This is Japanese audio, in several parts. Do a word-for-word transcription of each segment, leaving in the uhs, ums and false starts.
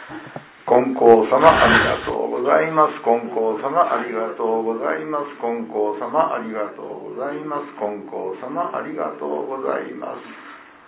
金光様ありがとうございます。金光様ありがとうございます。金光様ありがとうございます。金光様ありがとうございます。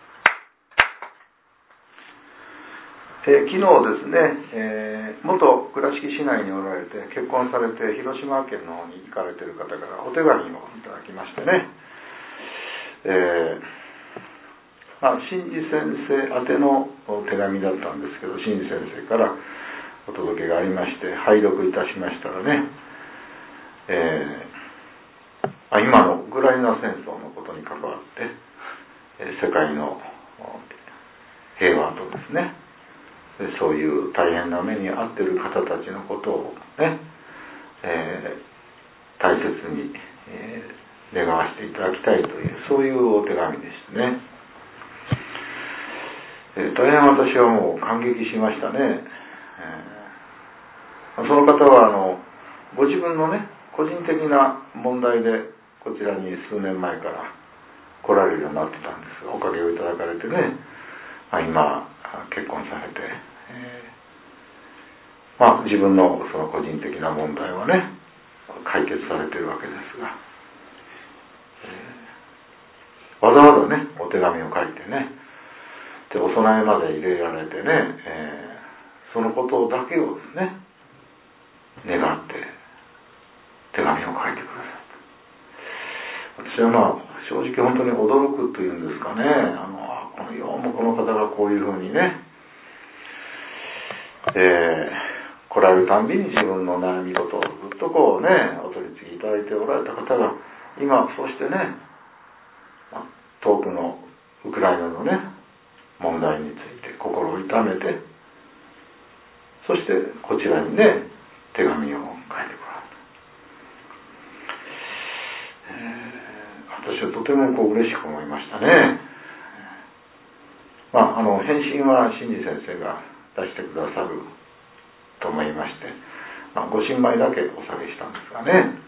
えー、昨日ですね、えー、元倉敷市内におられて結婚されて広島県の方に行かれている方からお手紙をいただきましてね、えーまあ、新次先生宛ての手紙だったんですけど、新次先生からお届けがありまして拝読いたしましたらね、えー、今のウクライナ戦争のことに関わって、えー、世界の平和とですね、そういう大変な目に遭っている方たちのことをね、えー、大切に、えー、願わせていただきたいという、そういうお手紙でしたね。えー、大変私はもう感激しましたね。えー、その方はあのご自分のね個人的な問題でこちらに数年前から来られるようになってたんですが、おかげをいただかれてね、まあ、今結婚されて、えー、まあ自分のその個人的な問題はね解決されているわけですが、えー、わざわざねお手紙を書いてね、でお供えまで入れられてね、えー、そのことだけをですね願って手紙を書いてくださった。私はまあ正直本当に驚くというんですかね、あのこのようもこの方がこういうふうにね、えー、来られるたんびに自分の悩み事をずっとこうねお取り次ぎいただいておられた方が今そうしてね、遠くのウクライナのね問題について心を痛めて、そしてこちらにね手紙を書いてこられた。えー、私はとてもこう嬉しく思いましたね。まあ、あの返信は新次先生が出してくださると思いまして、まあ、ご新米だけお下げしたんですがね、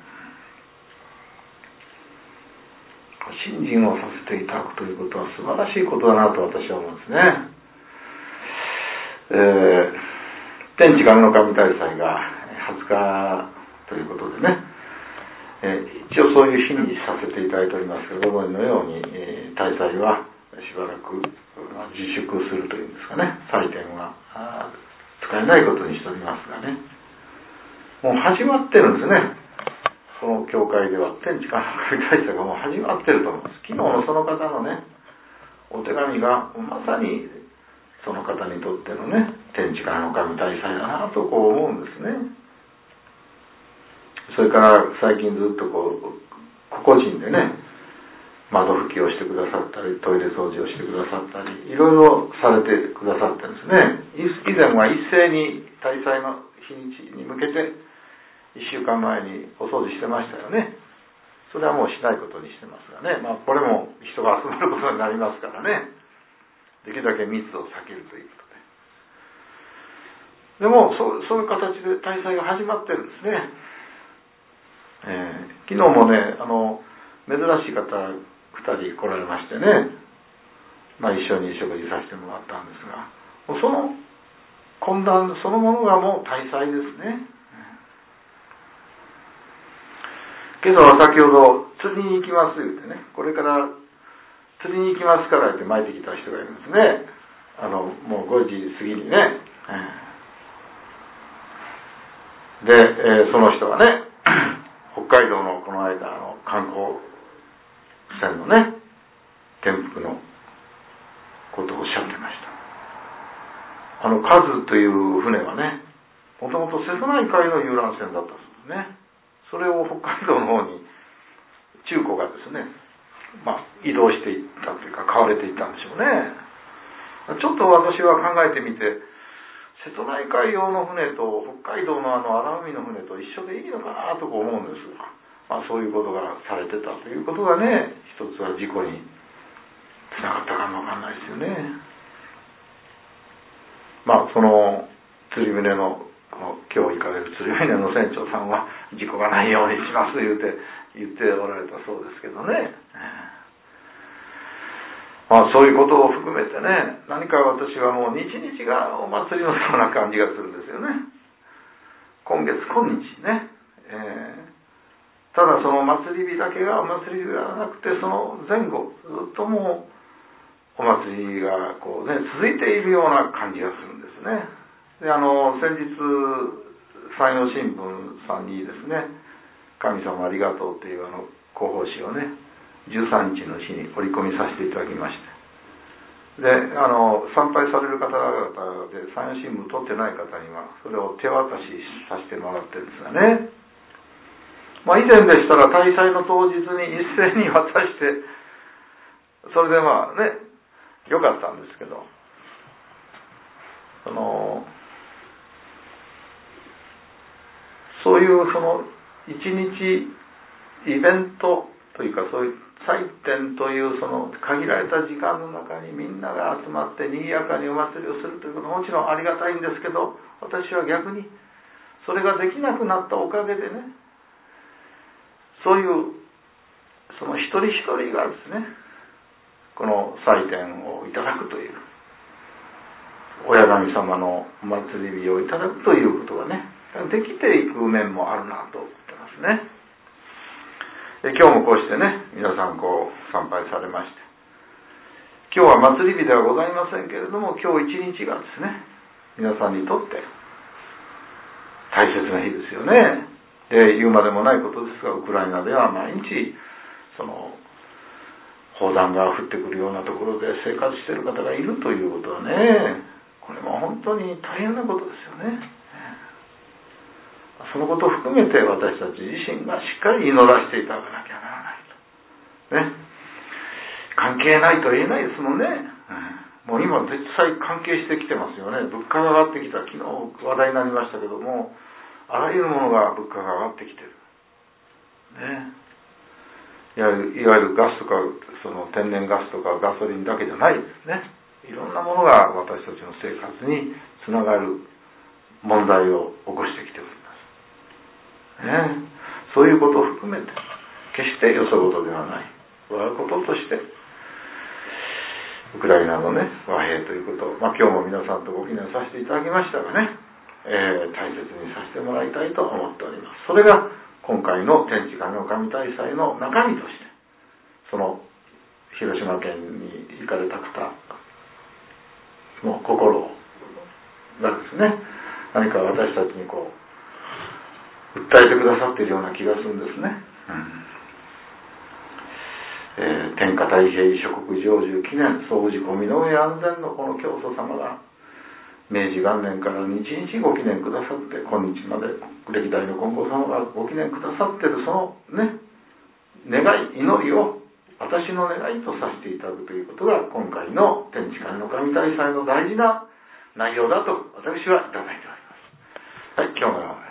信心をさせていただくということは素晴らしいことだなと私は思うんですね。えー、天地観の神大祭がはつかということでね、えー、一応そういう日にさせていただいておりますけど、ご存知のように、えー、大祭はしばらく自粛するというんですかね、祭典は使えないことにしておりますがね、もう始まってるんですね。この教会では天地観の神大祭がもう始まってると思います。昨日のその方のねお手紙がまさにその方にとってのね天地観の神大祭だなとこう思うんですね。それから最近ずっとこう個々人でね窓拭きをしてくださったりトイレ掃除をしてくださったりいろいろされてくださってるんですね。以前は一斉に大祭の日にちに向けていっしゅうかんまえにお掃除してましたよね。それはもうしないことにしてますがね、まあこれも人が集まることになりますからね、できるだけ密を避けるということで。でもそう、そういう形で大祭が始まってるんですね。えー、昨日もねあの珍しい方ふたり来られましてね、まあ、一緒に食事させてもらったんですが、その懇談そのものがもう大祭ですね。けど先ほど釣りに行きます言ってね、これから釣りに行きますからって巻いてきた人がいるんですね。あのもうごじ過ぎにね、で、えー、その人はね北海道のこの間の観光船のね転覆のことをおっしゃってました。あのカズという船はねもともと瀬戸内海の遊覧船だったそうですね。それを北海道の方に中古がですね、まあ、移動していったというか買われていったんでしょうね。ちょっと私は考えてみて、瀬戸内海用の船と北海道のあの荒海の船と一緒でいいのかなと思うんですが、まあ、そういうことがされてたということがね、一つは事故につながったかもわかんないですよね。まあその釣り船の今日行かれる釣り船の船長さんは事故がないようにします言うて言っておられたそうですけどね。 まあ、そういうことを含めてね、何か私はもう日々がお祭りのような感じがするんですよね。今月今日ね、えー、ただその祭り日だけがお祭り日ではなくて、その前後ずっともうお祭りがこうね続いているような感じがするんですね。で、あの先日山陽新聞さんにですね、神様ありがとうというあの広報誌をね、じゅうさんにちの日に折り込みさせていただきまして、で、あの参拝される方々で山陽新聞取ってない方にはそれを手渡しさせてもらってるんですがね、まあ、以前でしたら大祭の当日に一斉に渡してそれでまあね良かったんですけど、そのそういうその一日イベントというか、そういう祭典というその限られた時間の中にみんなが集まって賑やかにお祭りをするということももちろんありがたいんですけど、私は逆にそれができなくなったおかげでね、そういうその一人一人がですね、この祭典をいただくという、親神様のお祭り日をいただくということがね、できていく面もあるなと思ってますね。今日もこうしてね、皆さんこう参拝されまして、今日は祭り日ではございませんけれども、今日一日がですね、皆さんにとって大切な日ですよね。で、言うまでもないことですが、ウクライナでは毎日その砲弾が降ってくるようなところで生活している方がいるということはね、これも本当に大変なことですよね。そのことを含めて私たち自身がしっかり祈らせていただかなきゃならないと。ね。関係ないと言えないですもんね。うん、もう今実際関係してきてますよね。物価が上がってきた。昨日話題になりましたけども、あらゆるものが物価が上がってきてる。ね。いわゆる、いわゆるガスとか、その天然ガスとかガソリンだけじゃないですね。いろんなものが私たちの生活につながる問題を起こしてきております。ね、そういうことを含めて決してよそ事ではない我がこととしてウクライナのね和平ということを、まあ、今日も皆さんとご記念させていただきましたがね、えー、大切にさせてもらいたいと思っております。それが今回の天地神の神大祭の中身として、その広島県に行かれた方の心がですね、何か私たちにこう訴えてくださっているような気がするんですね。うんえー、天下太平諸国成就記念総氏子身の上安全のこの教祖様が明治元年から日々ご記念くださって、今日まで歴代の金剛様がご記念くださっているそのね願い祈りを私の願いとさせていただくということが今回の天地神の神大祭の大事な内容だと私はいただいております。はい、今日の